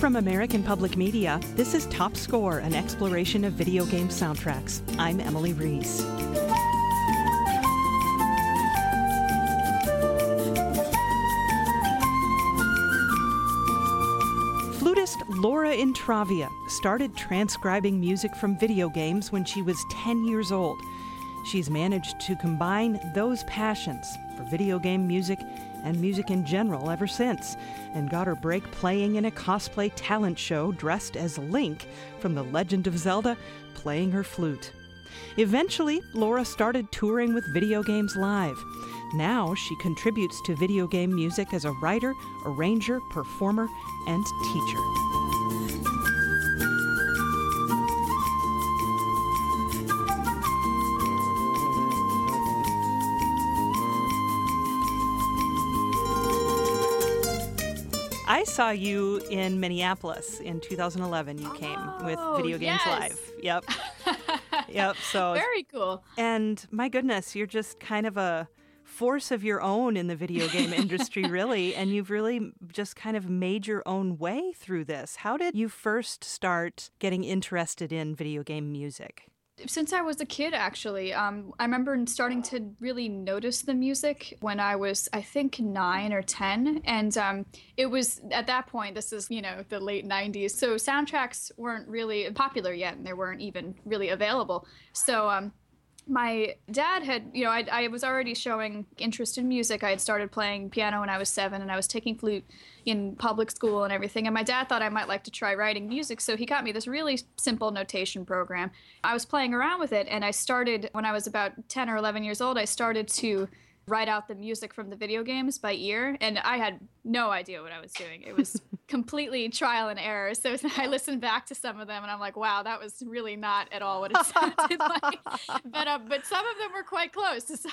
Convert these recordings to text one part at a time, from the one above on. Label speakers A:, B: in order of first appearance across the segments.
A: From American Public Media, this is Top Score, an exploration of video game soundtracks. I'm Emily Reese. Flutist Laura Intravia started transcribing music from video games when she was 10 years old. She's managed to combine those passions for video game music and music in general ever since, and got her break playing in a cosplay talent show dressed as Link from The Legend of Zelda, playing her flute. Eventually, Laura started touring with Video Games Live. Now she contributes to video game music as a writer, arranger, performer, and teacher. I saw you in Minneapolis in 2011. You came with Video Games Live. Yep. Yep. So
B: very cool.
A: And my goodness, you're just kind of a force of your own in the video game industry, really. And you've really just kind of made your own way through this. How did you first start getting interested in video game music?
B: Since I was a kid, actually. I remember starting to really notice the music when I was, I think, 9 or 10. And it was, at that point, this is, the late 90s. So soundtracks weren't really popular yet, and they weren't even really available. So my dad had, I was already showing interest in music. I had started playing piano when I was 7, and I was taking flute in public school and everything. And my dad thought I might like to try writing music, so he got me this really simple notation program. I was playing around with it, and I started, when I was about 10 or 11 years old, I started to write out the music from the video games by ear, and I had no idea what I was doing. It was completely trial and error. So I listened back to some of them, and I'm like, wow, that was really not at all what it sounded like. But some of them were quite close. So.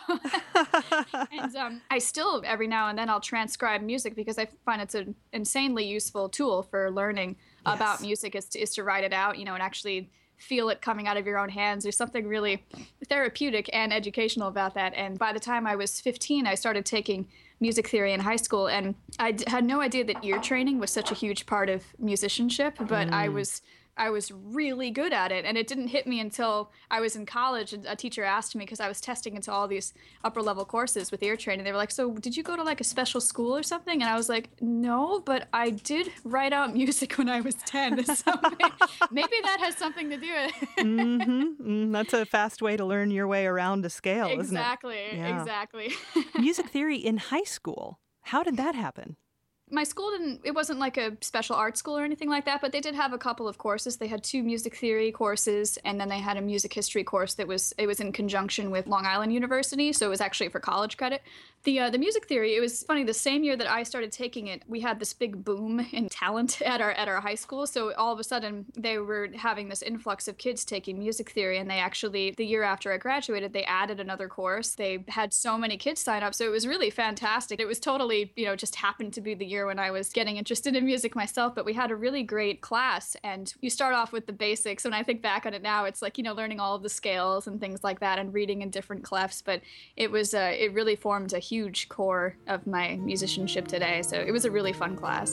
B: And I still, every now and then, I'll transcribe music because I find it's an insanely useful tool for learning about music is to write it out, and actually feel it coming out of your own hands. There's something really therapeutic and educational about that. And by the time I was 15, I started taking music theory in high school, and I had no idea that ear training was such a huge part of musicianship, but I was really good at it. And it didn't hit me until I was in college. And a teacher asked me, because I was testing into all these upper level courses with ear training. They were like, so did you go to like a special school or something? And I was like, no, but I did write out music when I was 10. So maybe that has something to do with it.
A: That's a fast way to learn your way around a scale, isn't it?
B: Exactly.
A: Music theory in high school. How did that happen?
B: My school it wasn't like a special art school or anything like that, but they did have a couple of courses. They had 2 music theory courses, and then they had a music history course it was in conjunction with Long Island University, so it was actually for college credit. The music theory, it was funny, the same year that I started taking it, we had this big boom in talent at our high school, so all of a sudden they were having this influx of kids taking music theory, and they actually, the year after I graduated, they added another course. They had so many kids sign up, so it was really fantastic. It was totally, just happened to be the year when I was getting interested in music myself, but we had a really great class, and you start off with the basics. When I think back on it now, it's like, learning all of the scales and things like that and reading in different clefs, but it was, it really formed a huge core of my musicianship today, so it was a really fun class.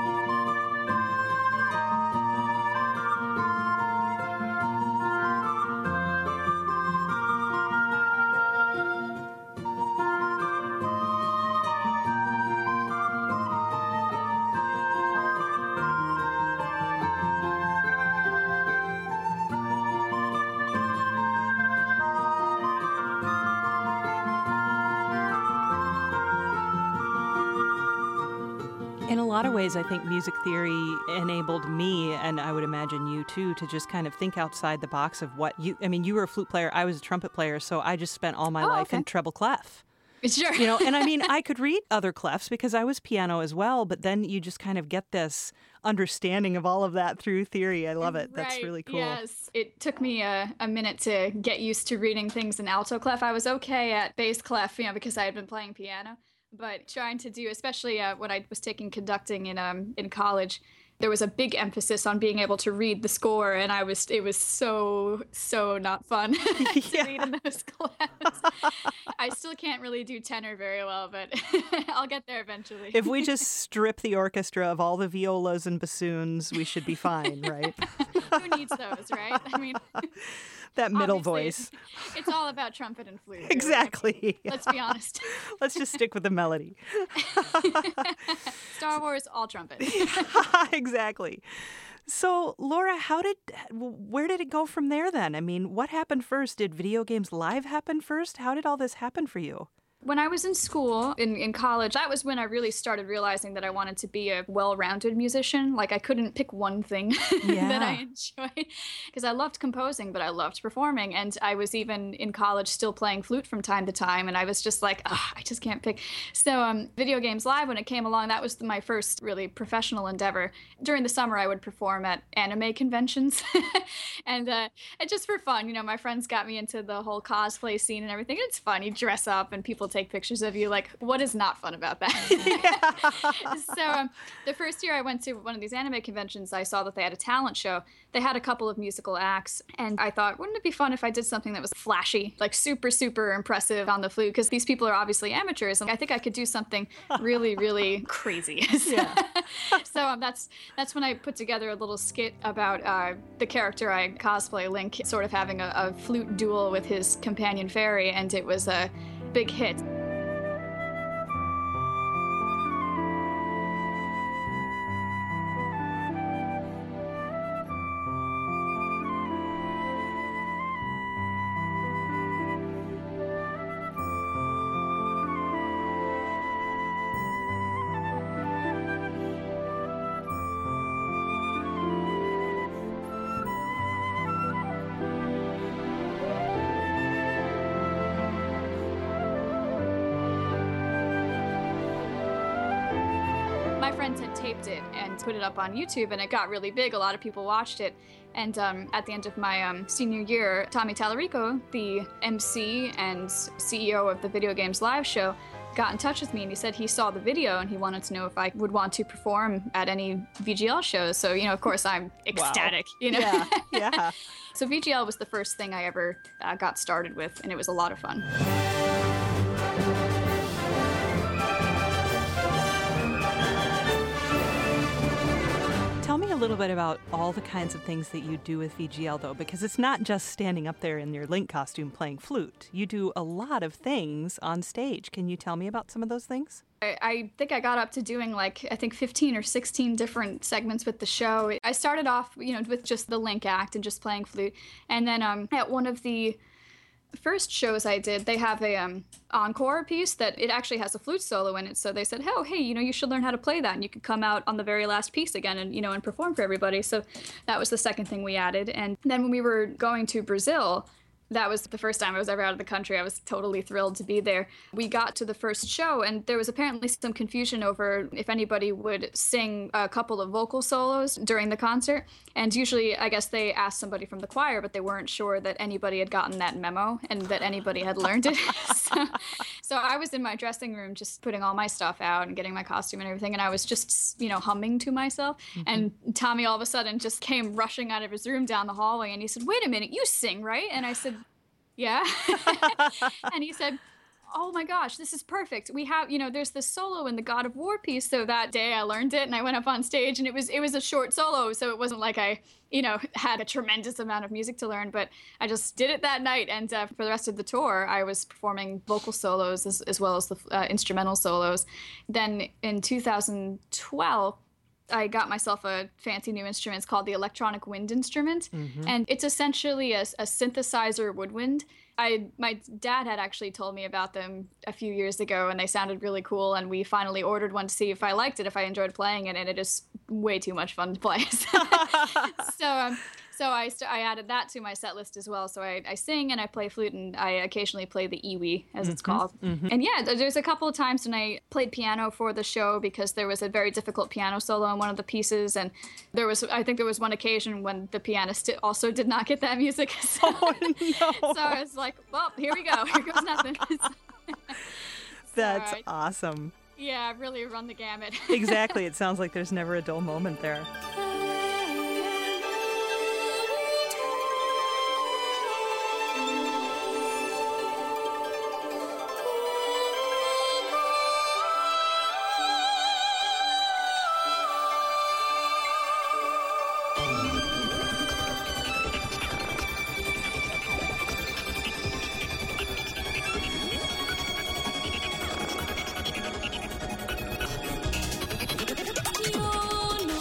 A: In a lot of ways, I think music theory enabled me, and I would imagine you too, to just kind of think outside the box of what you were a flute player, I was a trumpet player, so I just spent all my life in treble clef.
B: Sure.
A: And I could read other clefs because I was piano as well, but then you just kind of get this understanding of all of that through theory. I love it.
B: Right.
A: That's really cool.
B: Yes. It took me a minute to get used to reading things in alto clef. I was okay at bass clef, because I had been playing piano. But trying to do, especially when I was taking conducting in college, there was a big emphasis on being able to read the score, and it was so not fun to read in those clefs. I still can't really do tenor very well, but I'll get there eventually.
A: If we just strip the orchestra of all the violas and bassoons, we should be fine, right?
B: Who needs those, right? I mean,
A: that middle voice.
B: It's all about trumpet and flute. Really.
A: Exactly.
B: Let's be honest.
A: Let's just stick with the melody.
B: Star Wars, all trumpet.
A: Exactly. So, Laura, where did it go from there then? I mean, what happened first? Did Video Games Live happen first? How did all this happen for you?
B: When I was in school, in college, that was when I really started realizing that I wanted to be a well-rounded musician. Like, I couldn't pick one thing that I enjoyed, because I loved composing, but I loved performing. And I was even in college still playing flute from time to time, and I was just like, I just can't pick. So Video Games Live, when it came along, that was my first really professional endeavor. During the summer, I would perform at anime conventions, and just for fun. You know, my friends got me into the whole cosplay scene and everything. It's fun. You dress up, and people take pictures of you. Like, what is not fun about that? So the first year I went to one of these anime conventions, I saw that they had a talent show. They had a couple of musical acts, and I thought, wouldn't it be fun if I did something that was flashy, like super, super impressive on the flute? Because these people are obviously amateurs, and I think I could do something really, really crazy. So that's when I put together a little skit about the character I cosplay, Link, sort of having a flute duel with his companion Fairy, and it was a big hit. My friends had taped it and put it up on YouTube, and it got really big. A lot of people watched it. And at the end of my senior year, Tommy Tallarico, the MC and CEO of the Video Games Live show, got in touch with me, and he said he saw the video and he wanted to know if I would want to perform at any VGL shows. So, you know, of course, I'm ecstatic, you know?
A: Yeah.
B: So VGL was the first thing I ever got started with, and it was a lot of fun.
A: Tell me a little bit about all the kinds of things that you do with VGL, though, because it's not just standing up there in your Link costume playing flute. You do a lot of things on stage. Can you tell me about some of those things?
B: I think I got up to doing 15 or 16 different segments with the show. I started off, with just the Link act and just playing flute. And then at one of the first shows I did, they have a encore piece that it actually has a flute solo in it. So they said, hey, you should learn how to play that, and you could come out on the very last piece again and perform for everybody. So that was the second thing we added. And then when we were going to Brazil, that was the first time I was ever out of the country. I was totally thrilled to be there. We got to the first show, and there was apparently some confusion over if anybody would sing a couple of vocal solos during the concert. And usually, I guess they asked somebody from the choir, but they weren't sure that anybody had gotten that memo and that anybody had learned it. So I was in my dressing room just putting all my stuff out and getting my costume and everything, and I was just, humming to myself. Mm-hmm. And Tommy all of a sudden just came rushing out of his room down the hallway, and he said, "Wait a minute, you sing, right?" And I said, "Yeah." And he said, "Oh my gosh, this is perfect. We have, there's this solo in the God of War piece." So that day I learned it, and I went up on stage, and it was a short solo. So it wasn't like I, had a tremendous amount of music to learn, but I just did it that night. And for the rest of the tour, I was performing vocal solos as well as the instrumental solos. Then in 2012, I got myself a fancy new instrument. It's called the Electronic Wind Instrument. Mm-hmm. And it's essentially a synthesizer woodwind. My dad had actually told me about them a few years ago, and they sounded really cool. And we finally ordered one to see if I liked it, if I enjoyed playing it. And it is way too much fun to play. So I added that to my set list as well. So I sing and I play flute, and I occasionally play the iwi, as it's called. Mm-hmm. And yeah, there's a couple of times when I played piano for the show because there was a very difficult piano solo in one of the pieces. And I think there was one occasion when the pianist also did not get that music. So,
A: oh, no.
B: So I was like, well, here we go. Here goes nothing.
A: That's awesome.
B: Yeah, really run the gamut.
A: Exactly. It sounds like there's never a dull moment there.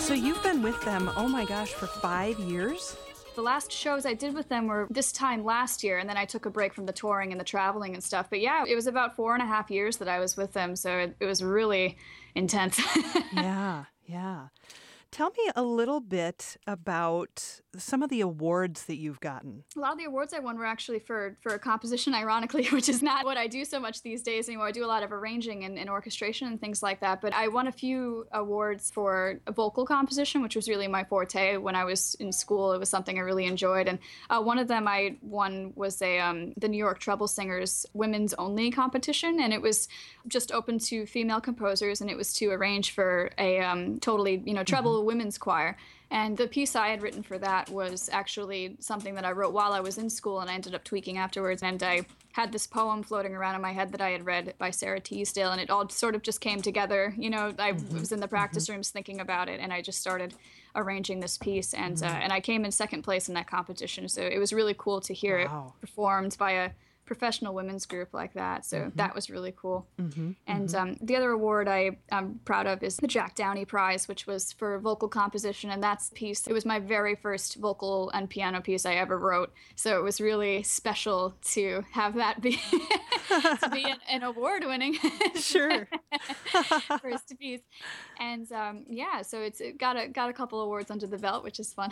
A: So you've been with them, oh my gosh, for 5 years?
B: The last shows I did with them were this time last year, and then I took a break from the touring and the traveling and stuff. But yeah, it was about 4.5 years that I was with them, so it was really intense.
A: Yeah, yeah. Tell me a little bit about some of the awards that you've gotten.
B: A lot of the awards I won were actually for composition, ironically, which is not what I do so much these days anymore. I do a lot of arranging and orchestration and things like that. But I won a few awards for vocal composition, which was really my forte. When I was in school, it was something I really enjoyed. And one of them I won was the New York Treble Singers Women's Only competition. And it was just open to female composers, and it was to arrange for a totally, treble women's choir. And the piece I had written for that was actually something that I wrote while I was in school, and I ended up tweaking afterwards. And I had this poem floating around in my head that I had read by Sarah Teasdale, and it all sort of just came together. I was in the practice rooms thinking about it, and I just started arranging this piece. And I came in second place in that competition. So it was really cool to hear it performed by a professional women's group like that. So that was really cool. And the other award I'm proud of is the Jack Downey Prize, which was for vocal composition. And that's piece. It was my very first vocal and piano piece I ever wrote. So it was really special to have that be to be an award winning
A: Sure.
B: first piece. And so it got a couple awards under the belt, which is fun.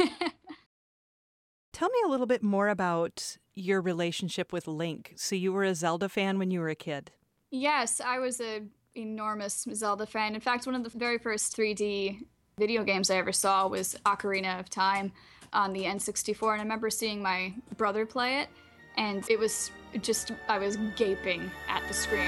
A: Tell me a little bit more about your relationship with Link. So you were a Zelda fan when you were a kid?
B: Yes, I was an enormous Zelda fan. In fact, one of the very first 3D video games I ever saw was Ocarina of Time on the N64. And I remember seeing my brother play it, and it was just, I was gaping at the screen.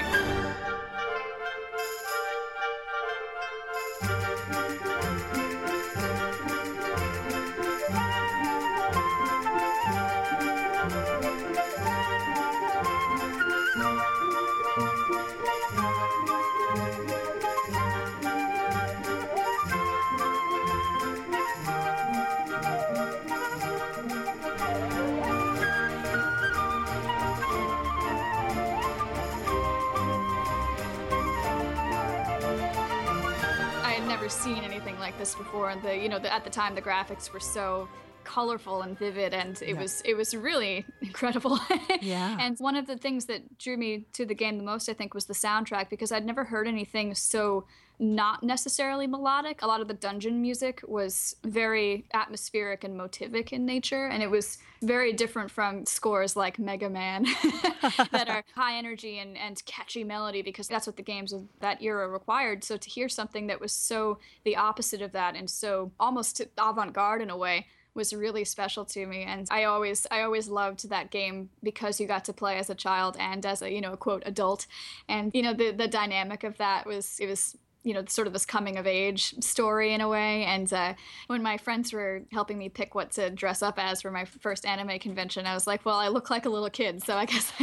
B: Seen anything like this before, and at the time the graphics were so colorful and vivid, and it was really incredible.
A: Yeah.
B: And one of the things that drew me to the game the most, I think, was the soundtrack, because I'd never heard anything so not necessarily melodic. A lot of the dungeon music was very atmospheric and motivic in nature, and it was very different from scores like Mega Man that are high energy and catchy melody, because that's what the games of that era required. So to hear something that was so the opposite of that and so almost avant-garde in a way was really special to me. And I always loved that game because you got to play as a child and as a quote adult, and the dynamic of that was sort of this coming of age story in a way. And when my friends were helping me pick what to dress up as for my first anime convention, I was like, well, I look like a little kid, so I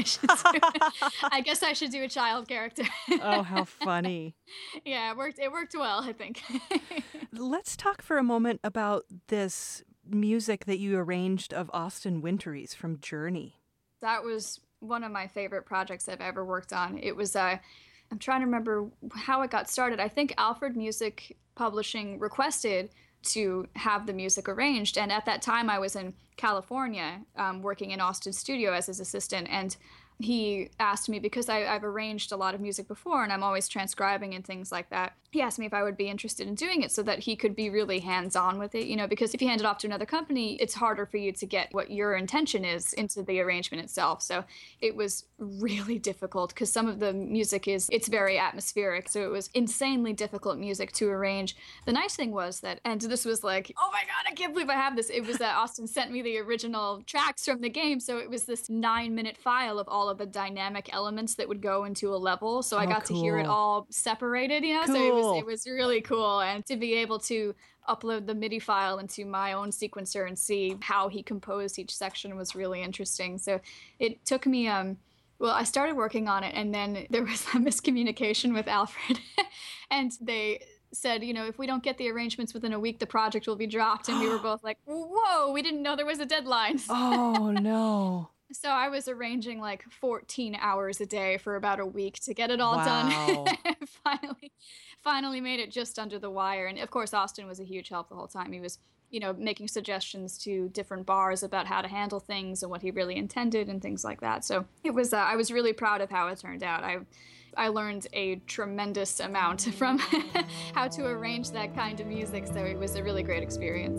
B: guess I should do a child character.
A: Oh, how funny.
B: Yeah, it worked well, I think.
A: Let's talk for a moment about this music that you arranged of Austin Wintory's from Journey.
B: That was one of my favorite projects I've ever worked on. It was I'm trying to remember how it got started. I think Alfred Music Publishing requested to have the music arranged. And at that time, I was in California working in Austin's studio as his assistant. And he asked me, because I've arranged a lot of music before and I'm always transcribing and things like that, he asked me if I would be interested in doing it so that he could be really hands-on with it, because if you hand it off to another company, it's harder for you to get what your intention is into the arrangement itself. So it was really difficult because some of the music it's very atmospheric. So it was insanely difficult music to arrange. The nice thing was that, and this was like, oh my God, I can't believe I have this. It was that Austin sent me the original tracks from the game. So it was this 9-minute file of all of the dynamic elements that would go into a level. So I got to hear it all separated,
A: Cool.
B: So it was really cool. And to be able to upload the MIDI file into my own sequencer and see how he composed each section was really interesting. So it took me, I started working on it, and then there was a miscommunication with Alfred. And they said, if we don't get the arrangements within a week, the project will be dropped. And we were both like, whoa, we didn't know there was a deadline.
A: Oh, no.
B: So I was arranging like 14 hours a day for about a week to get it all done. finally made it just under the wire. And of course, Austin was a huge help the whole time. He was, making suggestions to different bars about how to handle things and what he really intended and things like that. So it was, I was really proud of how it turned out. I learned a tremendous amount from how to arrange that kind of music. So it was a really great experience.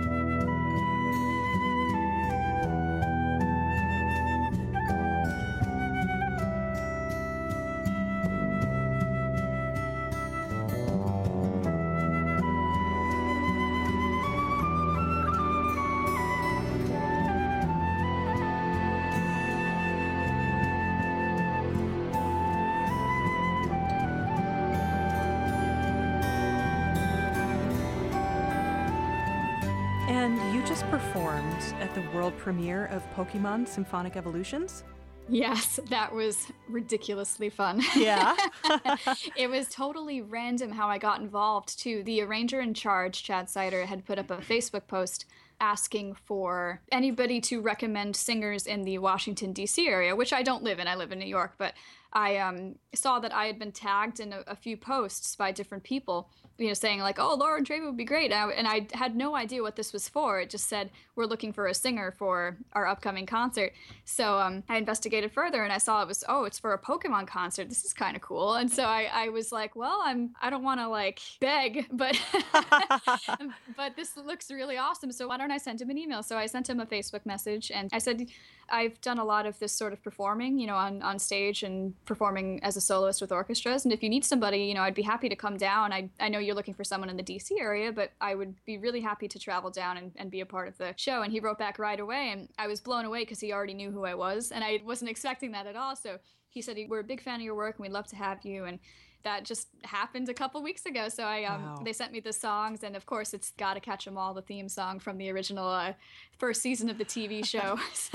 A: And you just performed at the world premiere of Pokemon Symphonic Evolutions?
B: Yes, that was ridiculously fun.
A: Yeah.
B: It was totally random how I got involved, too. The arranger in charge, Chad Sider, had put up a Facebook post asking for anybody to recommend singers in the Washington, D.C. area, which I don't live in. I live in New York, but I saw that I had been tagged in a few posts by different people, saying like, oh, Lauren Draven would be great. And I had no idea what this was for. It just said, we're looking for a singer for our upcoming concert. So I investigated further and I saw it's for a Pokemon concert. This is kind of cool. And so I was like, well, I don't want to like beg, but but this looks really awesome. So why don't I send him an email? So I sent him a Facebook message and I said, I've done a lot of this sort of performing, on stage and performing as a soloist with orchestras. And if you need somebody, I'd be happy to come down. I know you're looking for someone in the DC area, but I would be really happy to travel down and be a part of the show. And he wrote back right away. And I was blown away because he already knew who I was. And I wasn't expecting that at all. So he said, we're a big fan of your work and we'd love to have you. And that just happened a couple weeks ago. So they sent me the songs, and of course it's Gotta Catch 'Em All, the theme song from the original first season of the TV show. So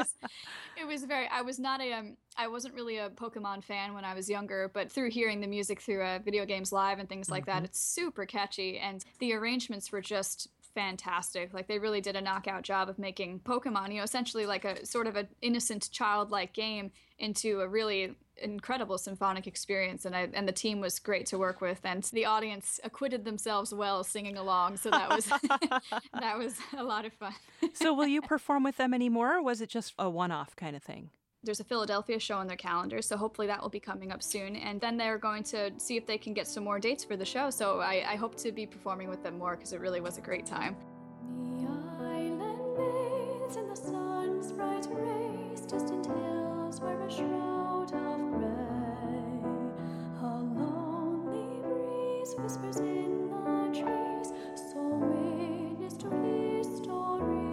B: I wasn't really a Pokemon fan when I was younger, but through hearing the music through Video Games Live and things like that, it's super catchy, and the arrangements were just fantastic. Like they really did a knockout job of making Pokemon, essentially like a sort of an innocent childlike game into a really incredible symphonic experience. And the team was great to work with, and the audience acquitted themselves well singing along. So that was that was a lot of fun.
A: So will you perform with them anymore, or was it just a one-off kind of thing?
B: There's a Philadelphia show on their calendar, so hopefully that will be coming up soon. And then they're going to see if they can get some more dates for the show. So I hope to be performing with them more because it really was a great time.
C: The island bathes in the sun's bright rays, distant hills wear a shroud of gray. A lonely breeze whispers in the trees, so witness to history.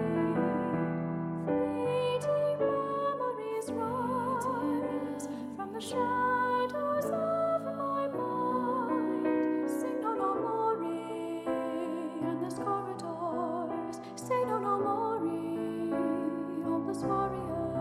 C: Fleeting memories rise from the shadows of my mind. Sing no more in this corridors. Say no more homeless warriors.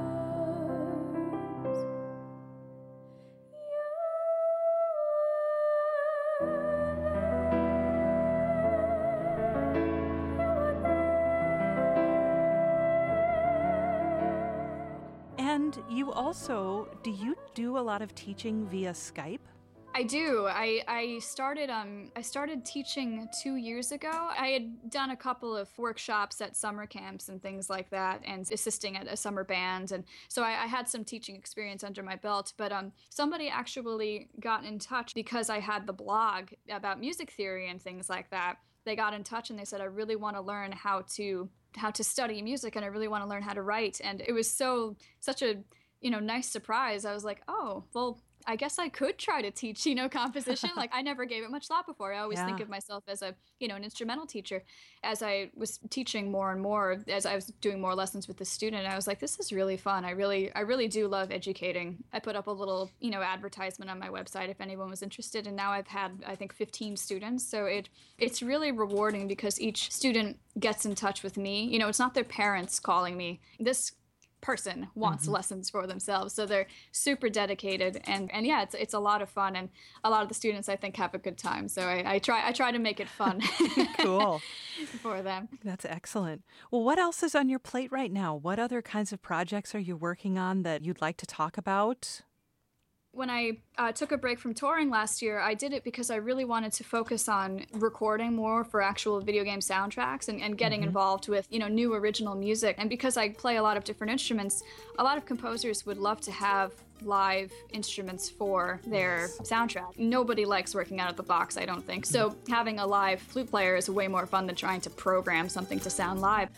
A: And you also, do you do a lot of teaching via Skype?
B: I do. I started teaching 2 years ago. I had done a couple of workshops at summer camps and things like that, and assisting at a summer band, and so I had some teaching experience under my belt. But somebody actually got in touch because I had the blog about music theory and things like that. They got in touch and they said, I really want to learn how to study music, and I really want to learn how to write. And it was such a nice surprise. I was like, oh, well, I guess I could try to teach, composition. Like I never gave it much thought before. I always think of myself as an instrumental teacher. As I was teaching more and more, as I was doing more lessons with the student, I was like, this is really fun. I really do love educating. I put up a little, advertisement on my website if anyone was interested. And now I've had, I think, 15 students. So it's really rewarding because each student gets in touch with me. It's not their parents calling me. This person wants lessons for themselves, so they're super dedicated, and yeah, it's a lot of fun, and a lot of the students I think have a good time, so I try to make it fun.
A: Cool.
B: For them.
A: That's excellent. Well, what else is on your plate right now? What other kinds of projects are you working on that you'd like to talk about?
B: When I took a break from touring last year, I did it because I really wanted to focus on recording more for actual video game soundtracks and getting involved with, new original music. And because I play a lot of different instruments, a lot of composers would love to have live instruments for their soundtrack. Nobody likes working out of the box, I don't think. So having a live flute player is way more fun than trying to program something to sound live.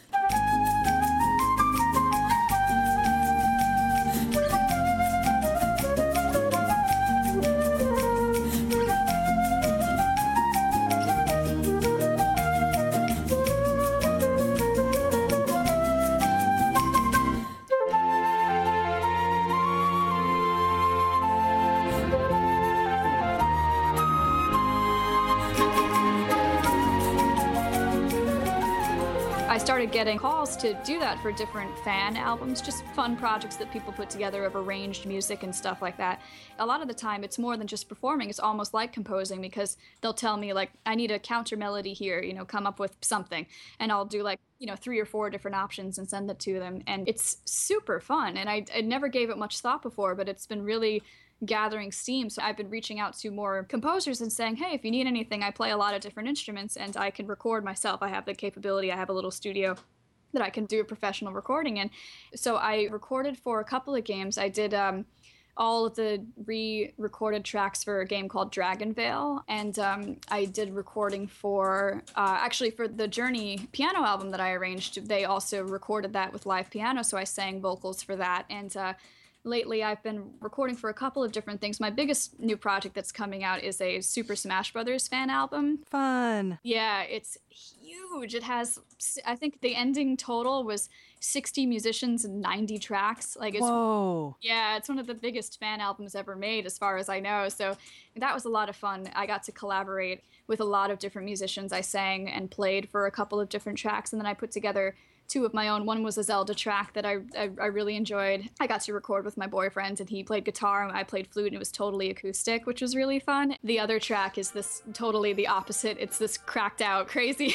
B: I started getting calls to do that for different fan albums, just fun projects that people put together of arranged music and stuff like that. A lot of the time, it's more than just performing. It's almost like composing, because they'll tell me, like, I need a counter melody here, come up with something. And I'll do, 3 or 4 different options and send it to them. And it's super fun. And I never gave it much thought before, but it's been really gathering steam. So I've been reaching out to more composers and saying, hey, if you need anything, I play a lot of different instruments and I can record myself. I have the capability. I have a little studio that I can do a professional recording in. So I recorded for a couple of games. I did all of the re-recorded tracks for a game called Dragonvale. And I did recording for, actually for the Journey piano album that I arranged, they also recorded that with live piano. So I sang vocals for that. And lately, I've been recording for a couple of different things. My biggest new project that's coming out is a Super Smash Brothers fan album.
A: Fun.
B: Yeah, it's huge. It has, I think the ending total was 60 musicians and 90 tracks.
A: Whoa.
B: Yeah, it's one of the biggest fan albums ever made, as far as I know. So that was a lot of fun. I got to collaborate with a lot of different musicians. I sang and played for a couple of different tracks, and then I put together 2 of my own. One was a Zelda track that I really enjoyed. I got to record with my boyfriend, and he played guitar and I played flute, and it was totally acoustic, which was really fun. The other track is this totally the opposite. It's this cracked out, crazy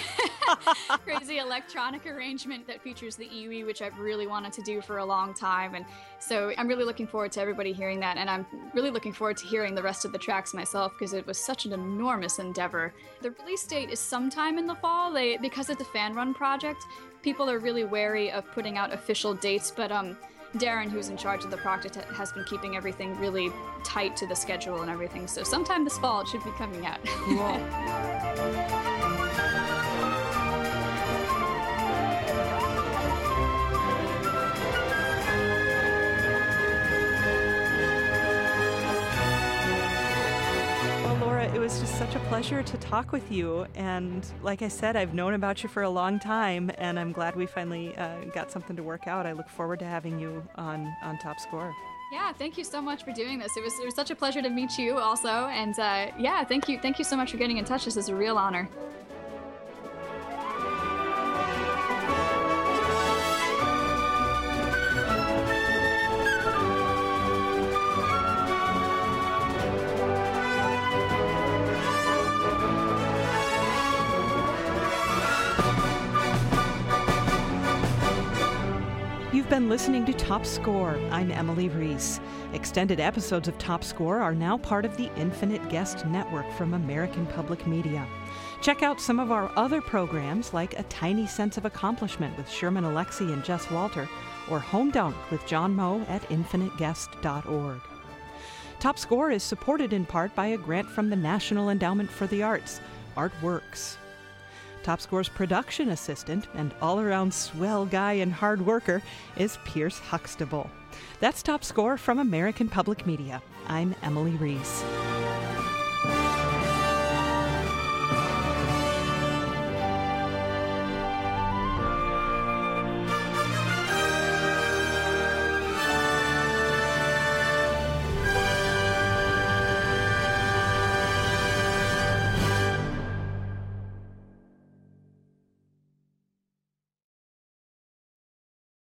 B: electronic arrangement that features the EWI, which I've really wanted to do for a long time. And so I'm really looking forward to everybody hearing that, and I'm really looking forward to hearing the rest of the tracks myself, because it was such an enormous endeavor. The release date is sometime in the fall. Because it's a fan-run project, people are really wary of putting out official dates, but Darren, who's in charge of the project, has been keeping everything really tight to the schedule and everything. So sometime this fall, it should be coming out.
A: Cool. It was just such a pleasure to talk with you, and like I said, I've known about you for a long time, and I'm glad we finally got something to work out. I look forward to having you on Top Score.
B: Yeah, thank you so much for doing this. It was such a pleasure to meet you also, and yeah, thank you so much for getting in touch. This is a real honor.
A: You've been listening to Top Score. I'm Emily Reese. Extended episodes of Top Score are now part of the Infinite Guest Network from American Public Media. Check out some of our other programs like A Tiny Sense of Accomplishment with Sherman Alexie and Jess Walter, or Home Dunk with John Moe at infiniteguest.org. Top Score is supported in part by a grant from the National Endowment for the Arts, Artworks. Top Score's production assistant and all-around swell guy and hard worker is Pierce Huxtable. That's Top Score from American Public Media. I'm Emily Reese.